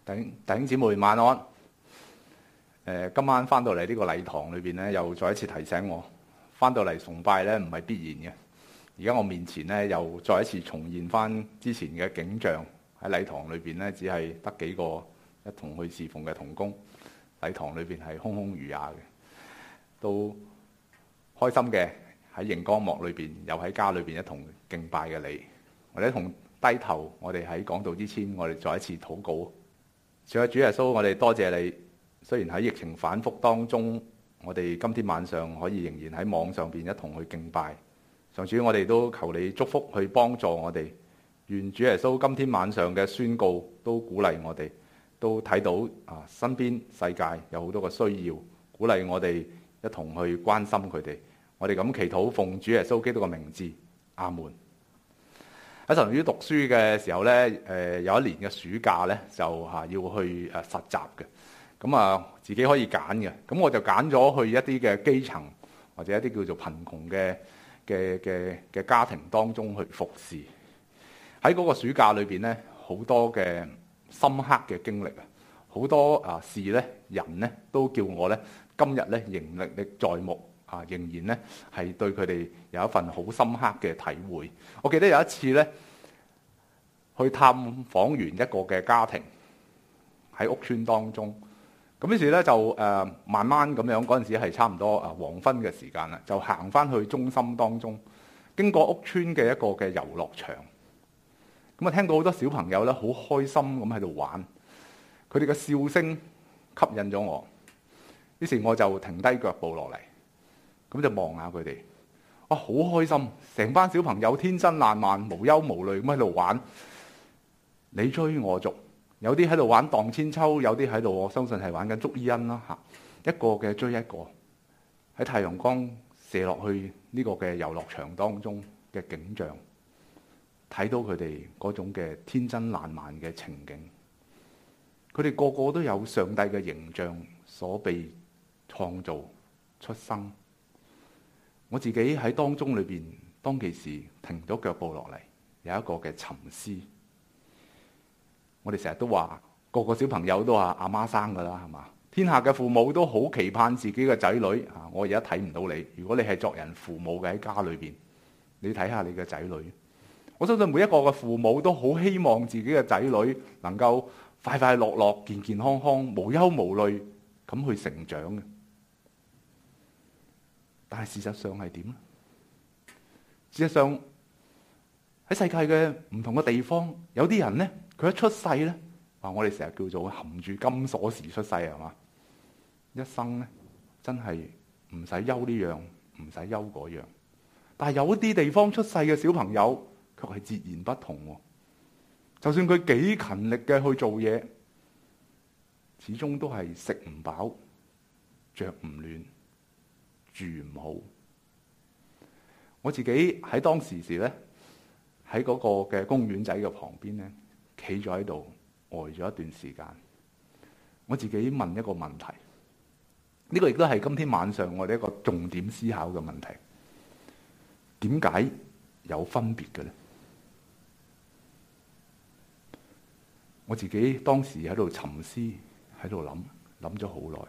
弟兄姊妹晚安。今晚翻到嚟呢個禮堂裏邊咧，又再一次提醒我，翻到嚟崇拜咧唔係必然嘅。而家我面前咧又再一次重現翻之前嘅景象，喺禮堂裏邊咧只係得幾個一同去侍奉嘅同工，禮堂裏邊係空空如也嘅，都開心嘅。喺熒光幕裏邊，又喺家裏邊一同敬拜嘅你，我哋一同低頭，我哋喺講道之前，我哋再一次禱告。主啊，主耶穌，我哋多謝你。雖然喺疫情反覆當中，我哋今天晚上可以仍然喺網上邊一同去敬拜。上主，我哋都求你祝福去幫助我哋。願主耶穌今天晚上嘅宣告都鼓勵我哋，都睇到身邊世界有好多個需要，鼓勵我哋一同去關心佢哋。我哋咁祈禱，奉主耶穌基督嘅名字，阿門。喺神學院讀書嘅時候呢，有一年嘅暑假呢，就要去實習嘅。咁自己可以揀嘅。咁我就揀咗去一啲嘅基層或者一啲叫做貧窮嘅家庭當中去服侍。喺嗰個暑假裏邊呢，好多嘅深刻嘅經歷啊，好多事呢，人呢都叫我呢，今日呢仍歷歷在目。仍然咧係對佢哋有一份好深刻嘅體會。我記得有一次咧，去探訪完一個嘅家庭喺屋村當中，咁於是咧就慢慢咁樣，嗰陣時係差唔多黃昏嘅時間啦，就行翻去中心當中，經過屋村嘅一個嘅遊樂場，咁啊聽到好多小朋友咧好開心咁喺度玩，佢哋嘅笑聲吸引咗我，於是我就停低腳步落嚟。咁就望下佢哋，哇，好開心！成班小朋友天真爛漫、無憂無慮咁喺度玩，你追我逐，有啲喺度玩盪千秋，有啲喺度，我相信係玩緊捉伊人啦嚇。一個嘅追一個，喺太陽光射落去呢個嘅遊樂場當中嘅景象，睇到佢哋嗰種嘅天真爛漫嘅情景。佢哋個個都有上帝嘅形象所被創造出生。我自己喺當中裏邊，當其時停咗腳步落嚟，有一個嘅沉思。我哋成日都話，個個小朋友都話阿媽生噶啦，係嘛？天下嘅父母都好期盼自己嘅仔女。我而家睇唔到你，如果你係作人父母嘅喺家裏邊，你睇下你嘅仔女。我相信每一個嘅父母都好希望自己嘅仔女能夠快快樂樂、健健康康、無憂無慮咁去成長嘅。但係事實上係點咧？事實上喺世界嘅唔同嘅地方，有啲人咧，佢一出世咧，我哋成日叫做含住金鎖匙出世係嘛？一生咧真係唔使憂呢樣，唔使憂嗰樣。但係有啲地方出世嘅小朋友，卻係截然不同喎。就算佢幾勤力嘅去做嘢，始終都係食唔飽、着唔暖、住唔好。我自己喺當時咧，喺嗰個嘅公園仔嘅旁邊咧，企咗喺度呆咗一段時間。我自己問一個問題，呢個亦都係今天晚上我哋一個重點思考嘅問題：點解有分別嘅咧？我自己當時喺度沉思，喺度諗咗好耐。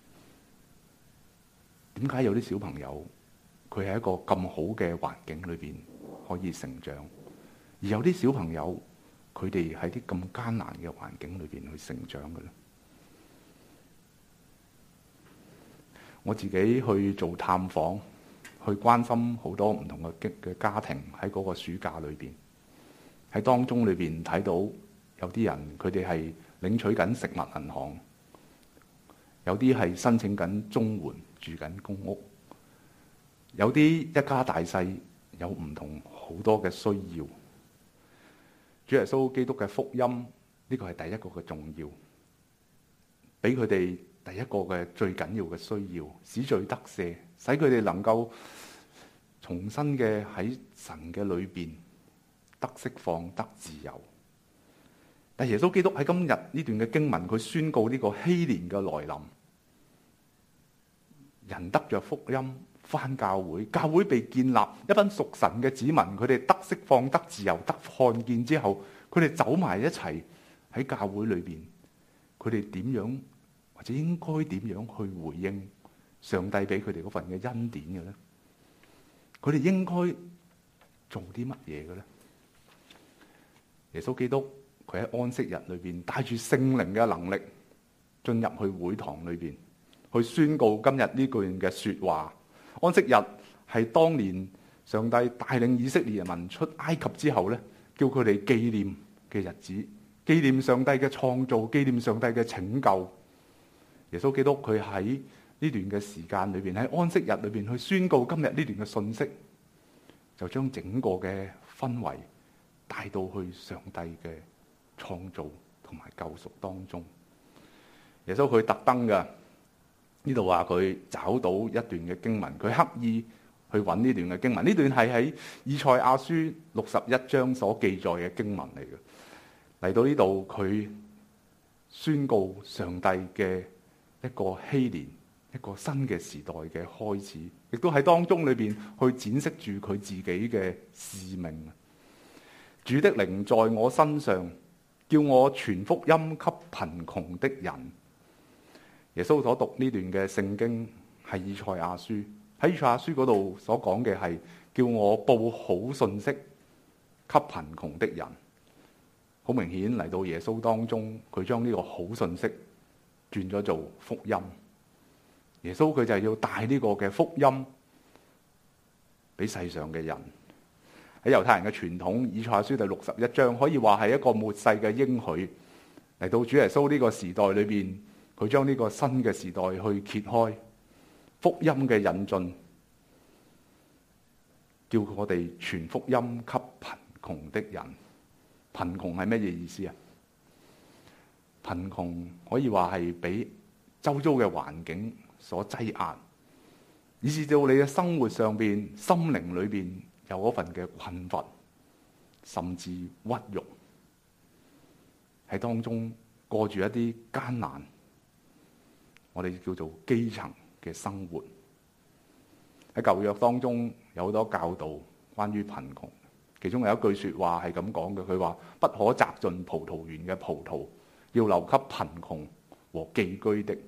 點解有啲小朋友佢喺一個咁好嘅環境裏邊可以成長，而有啲小朋友佢哋喺啲咁艱難嘅環境裏邊去成長嘅咧？我自己去做探訪，去關心好多唔同嘅家庭喺嗰個暑假裏邊，喺當中裏邊睇到有啲人佢哋係領取緊食物銀行，有啲係申請緊綜援，住緊公屋，有啲一家大細有唔同好多嘅需要。主耶穌基督嘅福音呢個係第一個嘅重要，俾佢哋第一個嘅最緊要嘅需要，使罪得赦，使佢哋能夠重新嘅喺神嘅裏邊得釋放、得自由。但耶穌基督喺今日呢段嘅經文，佢宣告呢個禧年嘅來臨。人得着福音，返教會，教會被建立，一班屬神嘅子民，佢哋得釋放、得自由、得看見之後，佢哋走埋一齊喺教會裏邊， 佢哋點樣或者應該點樣去回應上帝俾佢哋嗰份嘅恩典嘅咧？佢哋應該做啲乜嘢嘅咧？耶穌基督佢喺安息日裏邊帶住聖靈嘅能力進入去會堂裏邊，去宣告今日呢句嘅說話。安息日係當年上帝帶領以色列人民出埃及之後咧，叫佢哋紀念嘅日子，紀念上帝嘅創造，紀念上帝嘅拯救。耶穌基督佢喺呢段嘅時間裏邊，喺安息日裏邊去宣告今日呢段嘅信息，就將整個嘅氛圍帶到去上帝嘅創造同埋救贖當中。耶穌佢特登嘅，呢度話佢找到一段嘅經文，佢刻意去揾呢段嘅經文。呢段係喺以賽亞書61章所記載嘅經文嚟嘅。嚟到呢度，佢宣告上帝嘅一個禧年，一個新嘅時代嘅開始，亦都喺當中裏邊去展示住佢自己嘅使命。主的靈在我身上，叫我傳福音給貧窮的人。耶穌所讀呢段嘅聖經係以賽亞書，喺以賽亞書嗰度所講嘅係叫我報好信息給貧窮的人。好明顯嚟到耶穌當中，佢將呢個好信息轉咗做福音。耶穌佢就係要帶呢個嘅福音俾世上嘅人。喺猶太人嘅傳統，以賽亞書第61章可以話係一個末世嘅應許。嚟到主耶穌呢個時代裏邊，佢將呢個新嘅時代去揭開福音嘅引進，叫我哋傳福音給貧窮的人。貧窮係乜嘢意思啊？貧窮可以話係俾周遭嘅環境所擠壓，以致到你嘅生活上邊、心靈裏邊有嗰份嘅困乏，甚至屈辱，喺當中過住一啲艱難，我哋叫做基層嘅生活。喺舊約當中有好多教導關於貧窮，其中有一句說話係咁講嘅，佢話不可摘盡葡萄園嘅葡萄，要留給貧窮和寄居的。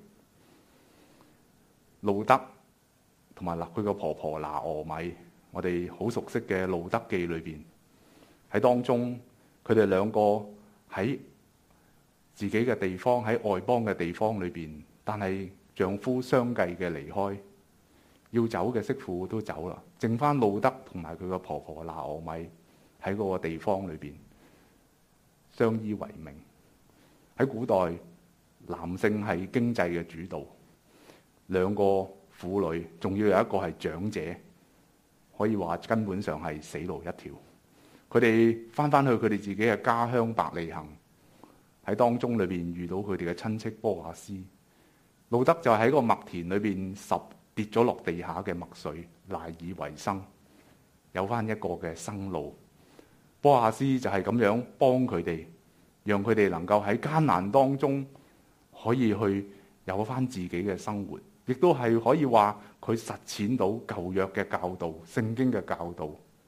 路德同埋佢個婆婆拿俄米，我哋好熟悉嘅路德記裏邊，喺當中佢哋兩個喺自己嘅地方，喺外邦嘅地方裏邊，但係丈夫相繼嘅離開，要走嘅媳婦都走啦，剩翻路德同埋佢個婆婆拿俄米喺嗰個地方裏邊相依為命。喺古代，男性係經濟嘅主導，兩個婦女，仲要有一個係長者，可以話根本上係死路一條。佢哋翻去佢哋自己嘅家鄉伯利恆，喺當中裏邊遇到佢哋嘅親戚波亞斯。路德就喺個麥田裏邊跌咗落地下嘅麥穗賴以為生，有翻一個嘅生路。波亞斯就係咁樣幫佢哋，讓佢哋能夠喺艱難當中可以去有翻自己嘅生活，亦都係可以話佢實踐到舊約嘅教導、聖經嘅教導。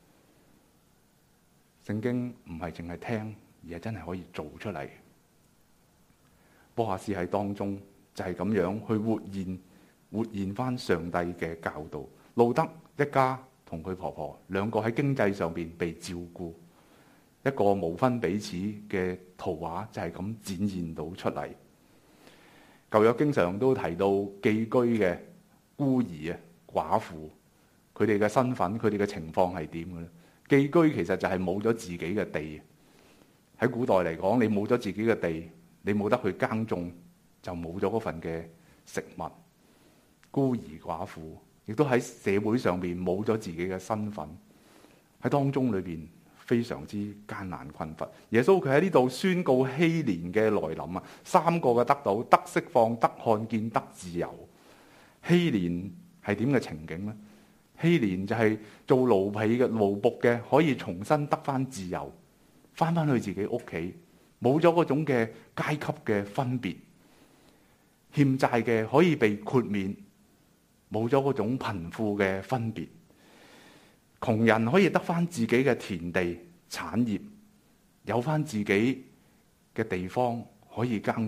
聖經唔係淨係聽，而係真係可以做出嚟。波亞斯喺當中就係咁樣去活現翻上帝嘅教導。路德一家同佢婆婆兩個喺經濟上邊被照顧，一個無分彼此嘅圖畫就係咁展現到出嚟。舊約經常都提到寄居嘅孤兒啊、寡婦，佢哋嘅身份、佢哋嘅情況係點嘅咧？寄居其實就係冇咗自己嘅地。喺古代嚟講，你冇咗自己嘅地，你冇得去耕種，就冇咗嗰份嘅食物。孤兒寡婦亦都喺社會上邊冇咗自己嘅身份，喺當中裏邊非常之艱難困乏。耶穌佢喺呢度宣告禧年嘅來臨啊，三個嘅得到：得釋放、得看見、得自由。禧年係點嘅情景呢？禧年就係做奴婢嘅奴僕嘅可以重新得翻自由，翻去自己屋企，冇咗嗰種嘅階級嘅分別，欠債嘅可以被豁免，冇咗嗰種貧富嘅分別，窮人可以得翻自己嘅田地產業，有翻自己嘅地方可以耕種，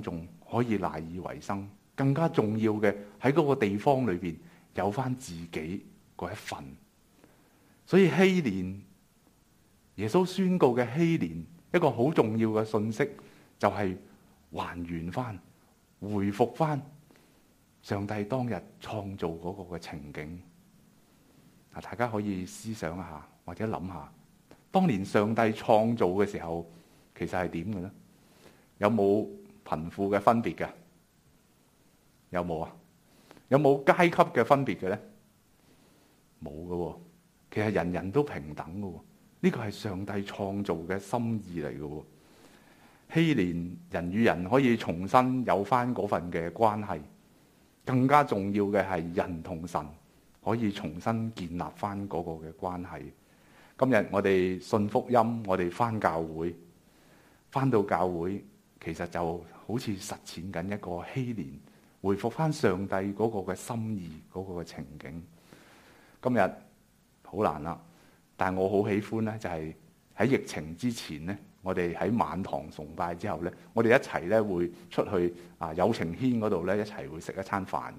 可以賴以為生。更加重要嘅喺嗰個地方裏邊有翻自己嗰一份。所以禧年，耶穌宣告嘅禧年一個好重要嘅信息就係還原翻、回復翻上帝當日創造嗰個嘅情景。大家可以思想一下或者諗下，當年上帝創造嘅時候其實係點嘅咧？有冇貧富嘅分別嘅？有冇啊？有冇階級嘅分別嘅咧？冇嘅喎，其實人人都平等嘅喎。呢個係上帝創造嘅心意嚟嘅喎。禧年人與人可以重新有翻嗰份嘅關係，更加重要嘅係人同神可以重新建立翻嗰個嘅關係。今日我哋信福音，我哋翻教會，翻到教會其實就好似實踐緊一個禧年，回復翻上帝嗰個嘅心意，嗰個嘅情景。今日好難啦，但係我好喜歡咧，就係喺疫情之前咧，我哋喺晚堂崇拜之後咧，我哋一齊咧會出去友情軒嗰度咧一齊會食一餐飯嘅。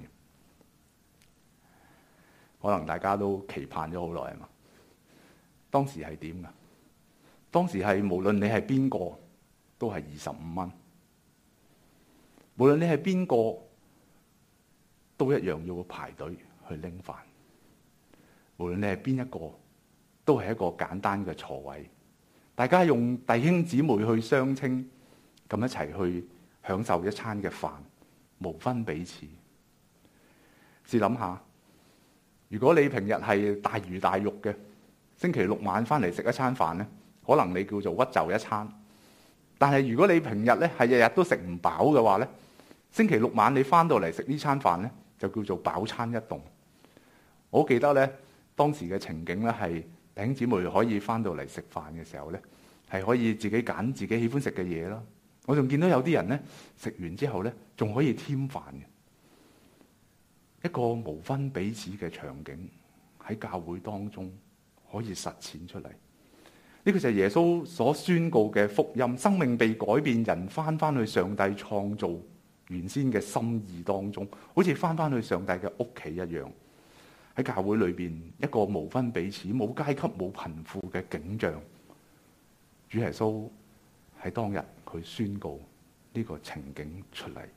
可能大家都期盼咗好耐啊嘛。當時係點噶？當時係無論你係邊個都係25蚊，無論你係邊個都一樣要排隊去拎飯。無論你係邊一個，都係一個簡單嘅座位，大家用弟兄姊妹去相稱，咁一齊去享受一餐嘅飯，無分彼此。試諗下，如果你平日係大魚大肉嘅，星期六晚翻嚟食一餐飯咧，可能你叫做屈就一餐。但係如果你平日咧係日日都食唔飽嘅話咧，星期六晚你翻到嚟食呢餐飯咧，就叫做飽餐一頓。我記得咧，當時嘅情景咧係弟兄姊妹可以翻到嚟食飯嘅時候咧，係可以自己揀自己喜歡食嘅嘢啦。我仲見到有啲人咧食完之後咧，仲可以添飯嘅。一個無分彼此嘅場景喺教會當中可以實踐出嚟。呢個就係耶穌所宣告嘅福音，生命被改變，人翻去上帝創造原先嘅心意當中，好似翻去上帝嘅屋企一樣。喺教會裏邊，一個無分彼此、冇階級、冇貧富嘅景象。主耶穌喺當日佢宣告呢個情景出嚟。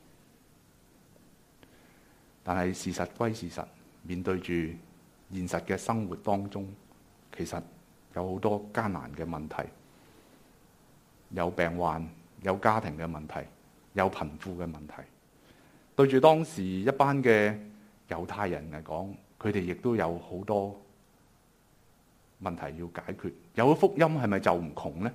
但係事實歸事實，面對住現實嘅生活當中，其實有好多艱難嘅問題，有病患，有家庭嘅問題，有貧富嘅問題。對住當時一班嘅猶太人嚟講，佢哋亦都有好多問題要解決。有咗福音係咪就唔窮呢？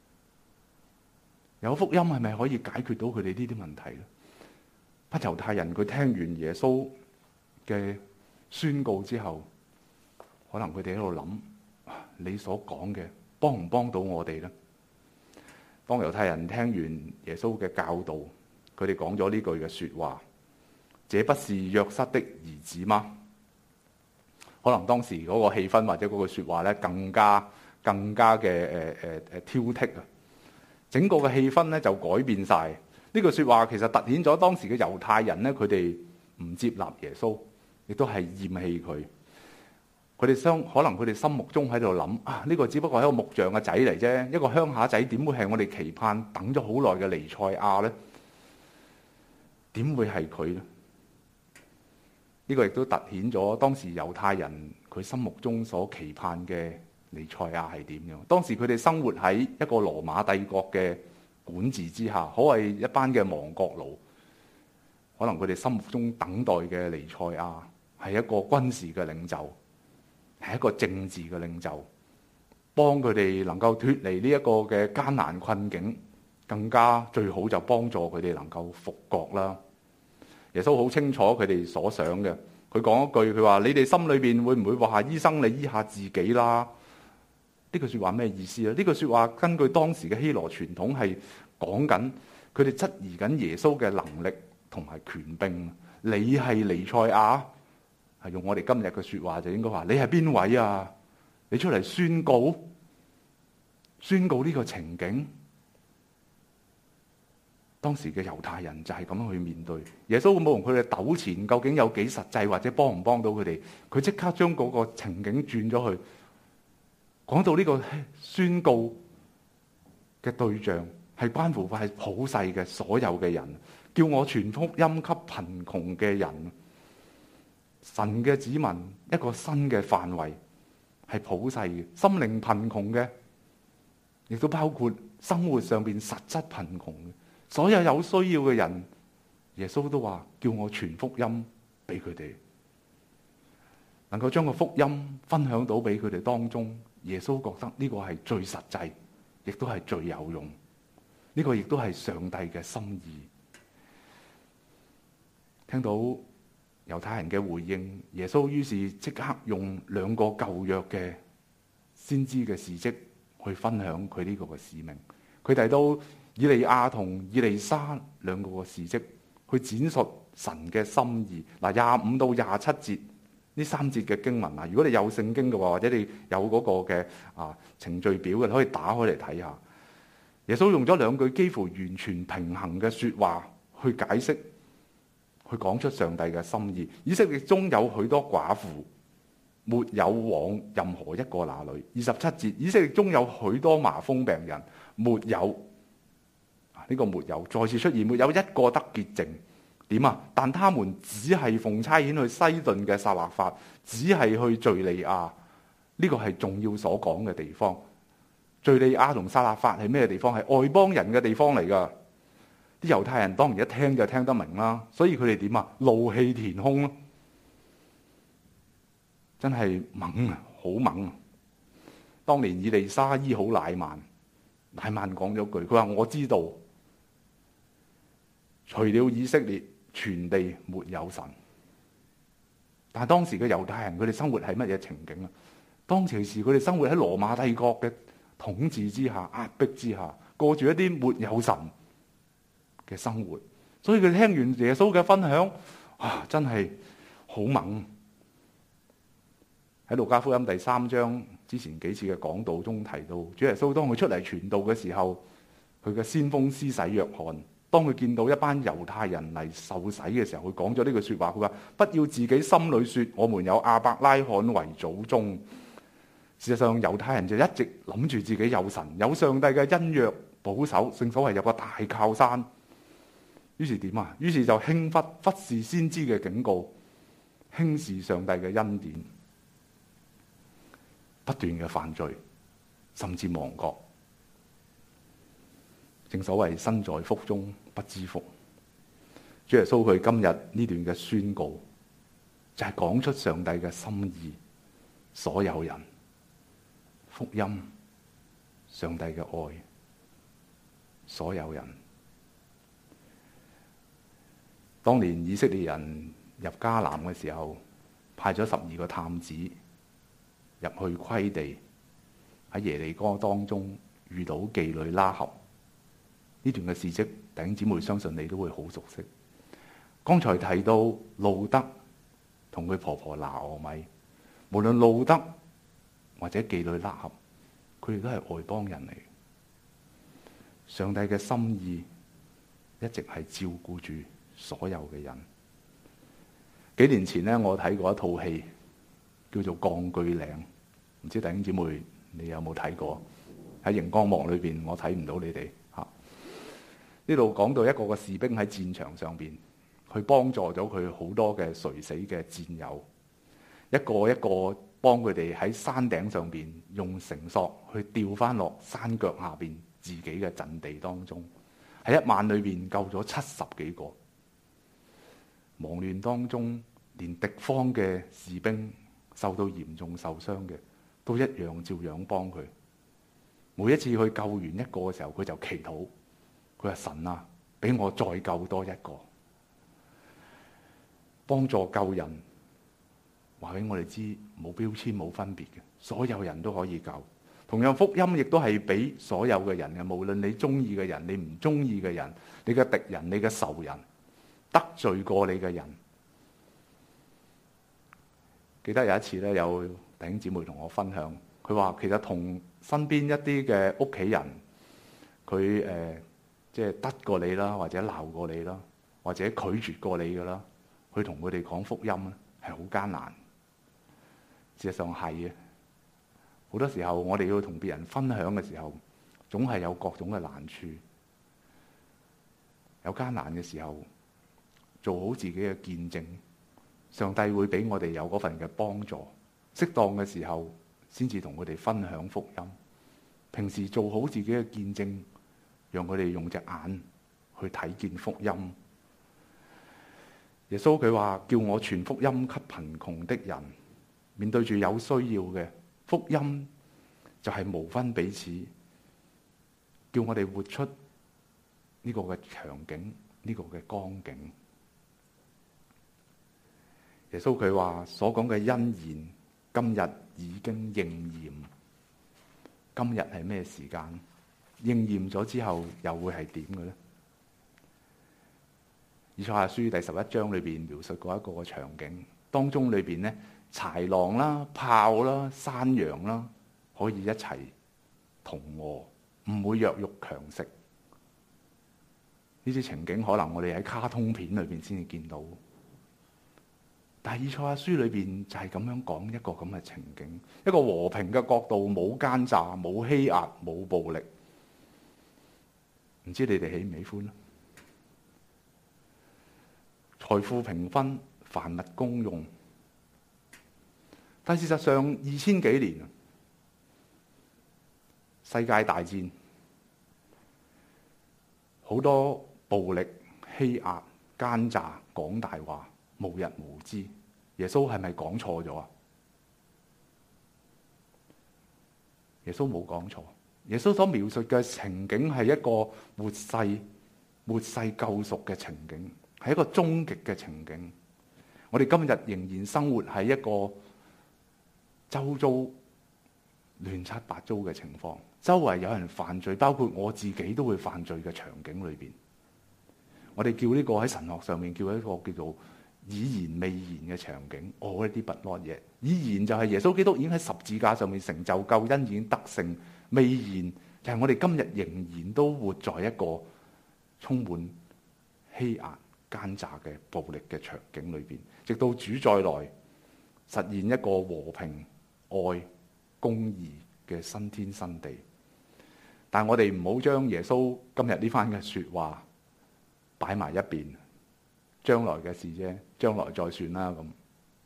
有福音係咪可以解決到佢哋呢啲問題呢？班猶太人佢聽完耶穌嘅宣告之後，可能佢哋喺度諗：你所講嘅幫唔幫到我哋呢？當猶太人聽完耶穌嘅教導，佢哋講咗呢句嘅說話：這不是約瑟的兒子嗎？可能當時嗰個氣氛或者嗰句說話咧，更加嘅挑剔啊！整個嘅氣氛咧就改變晒。呢句說話其實凸顯咗當時嘅猶太人咧，佢哋唔接納耶穌，亦都係厭棄佢。佢哋可能佢哋心目中喺度諗：呢個只不過係一個木匠嘅仔嚟啫，一個鄉下仔，點會係我哋期盼等咗好耐嘅彌賽亞咧？點會係佢咧？呢個亦都凸顯咗當時猶太人佢心目中所期盼嘅彌賽亞係點樣？當時佢哋生活喺一個羅馬帝國嘅管治之下，可謂一班嘅亡國奴。可能佢哋心目中等待嘅彌賽亞係一個軍事嘅領袖，係一個政治嘅領袖，幫佢哋能夠脫離呢一個嘅艱難困境，更加最好就幫助佢哋能夠復國啦。耶穌好清楚佢哋所想嘅，佢講一句，佢話：你哋心裏邊會唔會話醫生，你醫下自己啦？呢句說話咩意思咧？呢句說話根據當時嘅希羅傳統係講緊，佢哋質疑緊耶穌嘅能力同埋權柄。你係彌賽亞，係用我哋今日嘅說話就應該話：你係邊位啊？你出嚟宣告呢個情景。 當時嘅猶太人就係咁樣去面對耶穌，冇同佢哋糾纏究竟有幾實際或者幫唔幫到佢哋，佢即刻將嗰個情景轉咗去，講到呢個宣告嘅對象係關乎係普世嘅所有嘅人，叫我傳福音給貧窮嘅人。神嘅子民一個新嘅範圍係普世嘅，心靈貧窮嘅，亦都包括生活上邊實質貧窮嘅，所有有需要嘅人，耶穌都話叫我傳福音俾佢哋，能夠將個福音分享到俾佢哋當中，耶穌覺得呢個係最實際，亦都係最有用，呢個亦都係上帝嘅心意。聽到猶太人嘅回應，耶穌於是即刻用2個舊約嘅先知嘅事跡去分享佢呢個嘅使命。佢提到以利亞同以利沙2個嘅事跡，去展述神嘅心意。25到27節呢3節嘅經文啊，如果你有聖經嘅話，或者你有嗰個嘅程序表嘅，你可以打開嚟睇下。耶穌用咗2句幾乎完全平衡嘅說話去解釋，去講出上帝嘅心意。以色列中有許多寡婦，沒有往任何一個那裏。27節，以色列中有許多麻風病人，沒有，呢個沒有再次出現，沒有一個得潔淨。點啊？但他們只係奉差遣去西頓嘅撒勒法，只係去敘利亞。呢個係重要所講嘅地方。敘利亞同撒勒法係咩地方？係外邦人嘅地方嚟噶。啲猶太人當然一聽就聽得明啦，所以佢哋點啊？怒氣填胸咯，真係猛啊，好猛啊！當年以利沙醫好乃縵，乃縵講咗句，佢話我知道，除了以色列，全地沒有神。但係當時嘅猶太人，佢哋生活係乜嘢情景啊？當其時佢哋生活喺羅馬帝國嘅統治之下、壓迫之下，過住一啲沒有神嘅生活。所以佢聽完耶穌嘅分享，真係好猛。喺路加福音第3章之前幾次嘅講道中提到，主耶穌當佢出嚟傳道嘅時候，佢嘅先鋒施洗約翰，當佢見到一班猶太人嚟受洗嘅時候，佢講咗呢句說話，佢話不要自己心裏說我們有亞伯拉罕為祖宗。事實上猶太人就一直諗住自己有神，有上帝嘅恩約保守，正所謂有個大靠山。於是點啊？於是就忽視先知嘅警告，輕視上帝嘅恩典，不斷嘅犯罪，甚至亡國。正所謂身在福中不知福。主耶穌佢今日呢段嘅宣告，就係講出上帝嘅心意，所有人福音，上帝嘅愛，所有人。當年以色列人入迦南嘅時候，派咗12個探子入去窺地，喺耶利哥當中遇到妓女拉合。呢段嘅事蹟，弟兄姊妹相信你都會好熟悉。剛才提到路德同佢婆婆拿俄米，無論路德或者妓女拉合，佢哋都係外邦人嚟。上帝嘅心意一直係照顧住所有嘅人。幾年前呢，我睇過一套戲叫做《鋼鋸嶺》，唔知弟兄姊妹你有冇睇過？喺熒光幕裏邊，我睇唔到你哋吓。呢度講到一個士兵喺戰場上邊，去幫助咗佢好多嘅垂死嘅戰友，一個一個幫佢哋喺山頂上邊用繩索去吊翻落山腳下邊自己嘅陣地當中。喺一晚裏邊救咗70幾個。忙亂當中，連敵方嘅士兵受到嚴重受傷嘅，都一樣照樣幫佢。每一次去救完一個嘅時候，佢就祈禱，佢話神啊，俾我再救多一個。幫助救人，話俾我哋知冇標籤冇分別嘅，所有人都可以救。同樣福音亦都係俾所有嘅人嘅，無論你中意嘅人，你唔中意嘅人，你嘅敵人，你嘅仇人，得罪過你嘅人。記得有一次咧，有弟兄姊妹同我分享，佢話其實同身邊一啲嘅屋企人，佢即係得過你啦，或者鬧過你啦，或者拒絕過你噶啦，去同佢哋講福音咧，係好艱難。事實上係嘅，好多時候我哋要同別人分享嘅時候，總係有各種嘅難處，有艱難嘅時候，做好自己嘅見證，上帝會俾我哋有嗰份嘅幫助。適當嘅時候，先至同佢哋分享福音。平時做好自己嘅見證，讓佢哋用隻眼去睇見福音。耶穌佢話叫我傳福音給貧窮的人，面對住有需要嘅福音，就係無分彼此，叫我哋活出呢個嘅場景，呢個嘅光景。耶穌佢話所講嘅恩言，今日已經應驗。今日係咩時間？應驗咗之後又會係點嘅呢？以賽亞書第11章裏邊描述過一個場景，當中裏邊呢，豺狼啦、豹啦、山羊啦，可以一齊同餓，唔會弱肉強食。呢啲情景可能我哋喺卡通片裏邊先至見到，但係以賽亞書裏邊就係咁樣講一個咁嘅情景，一個和平嘅國度，冇奸詐、冇欺壓、冇暴力。唔知你哋喜唔喜歡？財富平分，凡物公用。但事實上2000幾年，世界大戰，好多暴力、欺壓、奸詐、講大話、無日無之。耶穌係咪講錯咗啊？耶穌冇講錯。耶穌所描述嘅情景係一個末世救贖嘅情景，係一個終極嘅情景。我哋今日仍然生活喺一個周遭亂七八糟嘅情況，周圍有人犯罪，包括我自己都會犯罪嘅場景裏邊。我哋叫呢個喺神學上面叫一個叫做已然未然嘅場景。already but not yet。已然就係耶穌基督已經喺十字架上面成就救恩，已經得勝。未然就係我哋今日仍然都活在一個充滿欺壓、奸詐嘅暴力嘅場景裏邊，直到主再來實現一個和平、愛、公義嘅新天新地。但我哋唔好將耶穌今日呢番嘅說話擺埋一邊，將來嘅事啫，將來再算啦咁。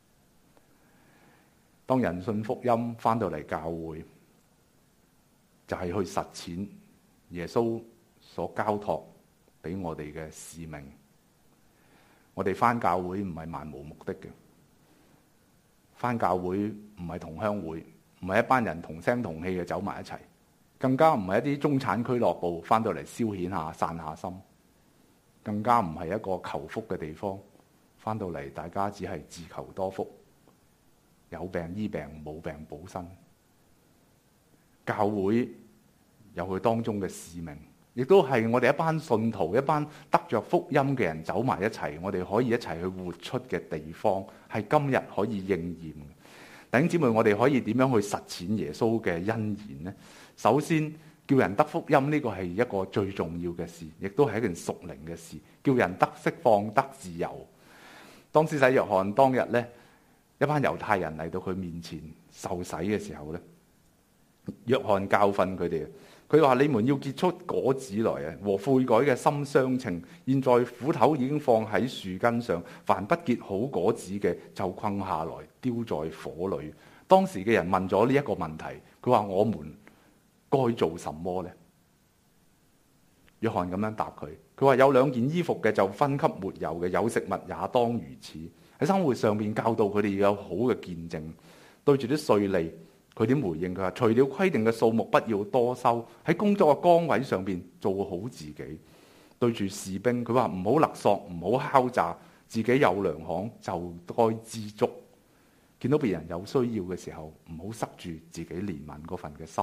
當人信福音翻到嚟教會，就係去實踐耶穌所交託俾我哋嘅使命。我哋翻教會唔係漫無目的嘅，翻教會唔係同鄉會，唔係一班人同聲同氣嘅走埋一齊，更加唔係一啲中產俱樂部翻到嚟消遣下、散下心，更加唔係一個求福嘅地方。翻到嚟大家只係自求多福，有病醫病，冇病補身。教會有佢當中嘅使命，亦都係我哋一班信徒、一班得着福音嘅人走埋一齊，我哋可以一齊去活出嘅地方，係今日可以應驗。弟兄姊妹，我哋可以點樣去實踐耶穌嘅恩言呢？首先，叫人得福音呢個係一個最重要嘅事，亦都係一件屬靈嘅事，叫人得釋放、得自由。當施洗約翰當日呢，一班猶太人嚟到佢面前受洗嘅時候呢，約翰教訓佢哋，佢話：你們要結出果子來啊，和悔改嘅心相稱。現在斧頭已經放喺樹根上，凡不結好果子嘅，就困下來，丟在火裏。當時嘅人問咗呢一個問題，佢話：我們該做什麼呢？約翰咁樣答佢，佢話：有2件衣服嘅就分給沒有嘅，有食物也當如此。喺生活上面教導佢哋要有好嘅見證。對住啲稅吏，佢點回應？佢話：除了規定嘅數目，不要多收。喺工作嘅崗位上邊做好自己。對住士兵，佢話唔好勒索，唔好敲詐，自己有糧行就該知足。見到別人有需要嘅時候，唔好塞住自己憐憫嗰份嘅心。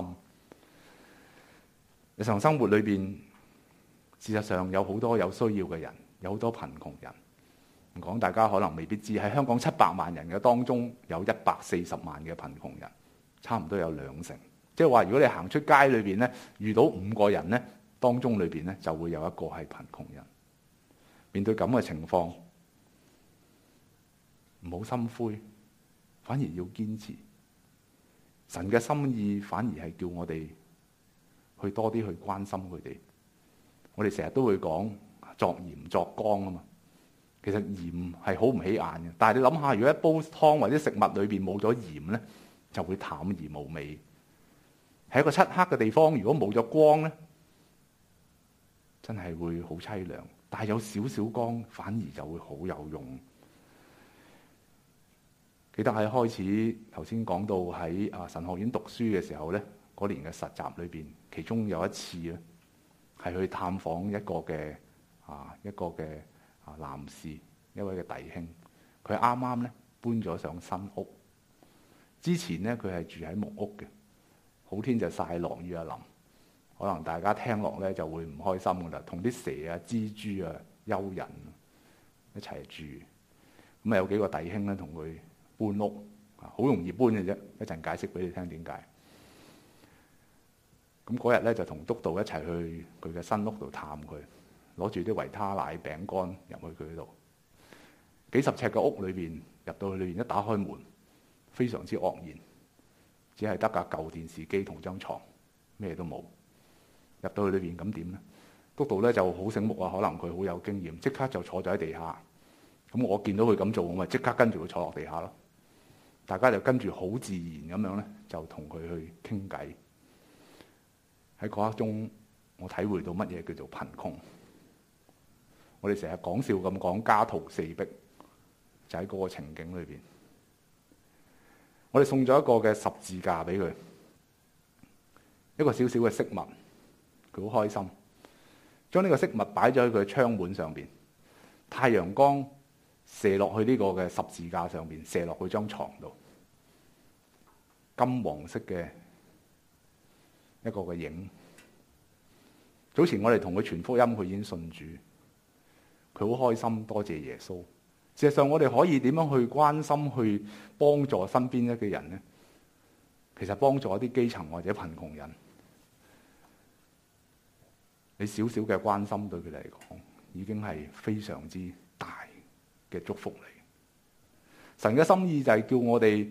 日常生活裏邊，事實上有好多有需要嘅人，有好多貧窮人。唔講大家可能未必知，喺香港700萬人嘅當中，有140萬嘅貧窮人，差唔多有20%。即係話，如果你行出街裏邊咧，遇到5個人咧， 當中裏邊咧就會有一個係貧窮人。面對咁嘅情況，唔好心灰，反而要堅持。神嘅心意反而係叫我哋去多啲去關心佢哋。我哋成日都會講作鹽作光啊嘛。其實鹽係好唔起眼嘅，但係你諗下，如果一煲湯或者食物裏邊冇咗鹽咧，就會淡而無味。喺一個漆黑嘅地方，如果冇咗光咧，真係會好淒涼。但係有少少光，反而就會好有用。記得喺開始頭先講到喺神學院讀書嘅時候咧，嗰年嘅實習裏邊，其中有一次咧係去探訪一個嘅男士，一位嘅弟兄，佢啱啱咧搬咗上新屋。之前咧佢係住喺木屋嘅，好天就曬，落雨就淋。可能大家聽落咧就會唔開心噶啦，同啲蛇啊、蜘蛛啊、幽人一齊住。咁啊有幾個弟兄咧同佢搬屋，好容易搬嘅啫。一陣解釋俾你聽點解。咁嗰日咧就同督導一齊去佢嘅新屋度探佢，攞住啲維他奶餅乾入去佢嗰度。幾十尺嘅屋裏邊，入到去裏邊一打開門，非常之愕然，只係得架舊電視機同張床，咩都冇。入到去裏邊咁點咧？督導咧就好醒目啊，可能佢好有經驗，即刻就坐咗喺地下。咁我見到佢咁做，我咪即刻跟住佢坐落地下咯。大家就跟住好自然咁樣咧，就同佢去傾偈。喺嗰刻中，我體會到乜嘢叫做貧窮。我哋成日講笑咁講家徒四壁，就喺嗰個情景裏邊。我哋送咗一個嘅十字架俾佢，一個小小嘅飾物。佢好開心，將呢個飾物擺咗喺佢嘅窗門上邊，太陽光射落去呢個嘅十字架上邊，射落去張床度，金黃色嘅一個嘅影。早前我哋同佢傳福音，佢已經信主，佢好開心，多謝耶穌。事實上，我哋可以點樣去關心、去幫助身邊一個人呢？其實幫助一啲基層或者貧窮人。你少少嘅關心對佢嚟講，已經係非常之大嘅祝福嚟。神嘅心意就係叫我哋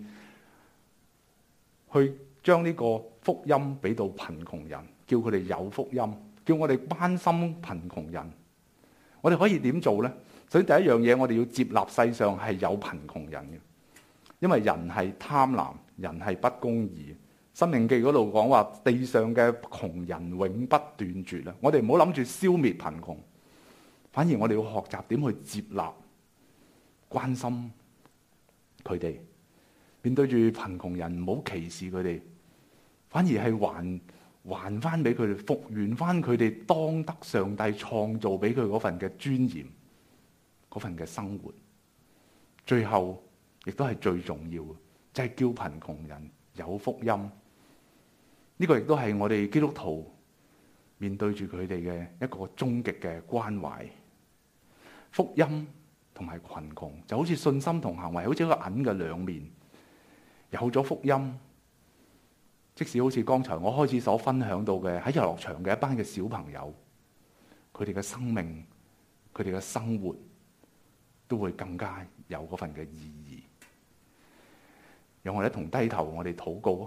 去將呢個福音俾到貧窮人，叫佢哋有福音，叫我哋關心貧窮人。我哋可以點做呢？首先第一樣嘢，我哋要接納世上係有貧窮人嘅，因為人係貪婪，人係不公義。申命記嗰度講話，地上嘅窮人永不斷絕啦。我哋唔好諗住消滅貧窮，反而我哋要學習點去接納、關心佢哋。面對住貧窮人，唔好歧視佢哋，反而係還翻俾佢哋，復原翻佢哋當得上帝創造俾佢嗰份嘅尊嚴、嗰份嘅生活。最後亦都係最重要嘅，就係叫貧窮人有福音。呢個亦都係我哋基督徒面對住佢哋嘅一個終極嘅關懷。福音同埋貧窮就好似信心同行為，好似一個銀嘅兩面。有咗福音，即使好似剛才我開始所分享到嘅喺遊樂場嘅一班嘅小朋友，佢哋嘅生命、佢哋嘅生活都會更加有嗰份嘅意義。讓我哋一同低頭，我哋禱告。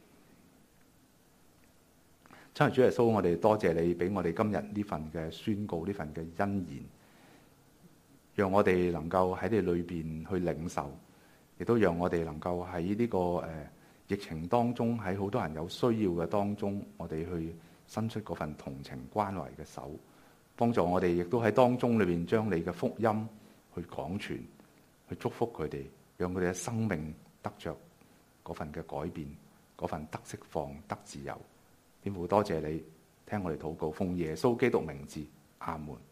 親愛的主耶穌，我哋多謝你俾我哋今日呢份嘅宣告，呢份嘅恩言，讓我哋能夠喺你裏邊去領受，亦都讓我哋能夠喺呢個疫情當中，喺好多人有需要嘅當中，我哋去伸出嗰份同情關懷嘅手，幫助我哋亦都喺當中裏邊將你嘅福音去廣傳，去祝福佢哋，讓佢哋嘅生命得着嗰份嘅改變，嗰份得釋放、得自由。天父，多謝你聽我哋禱告，奉耶穌基督名字，阿門。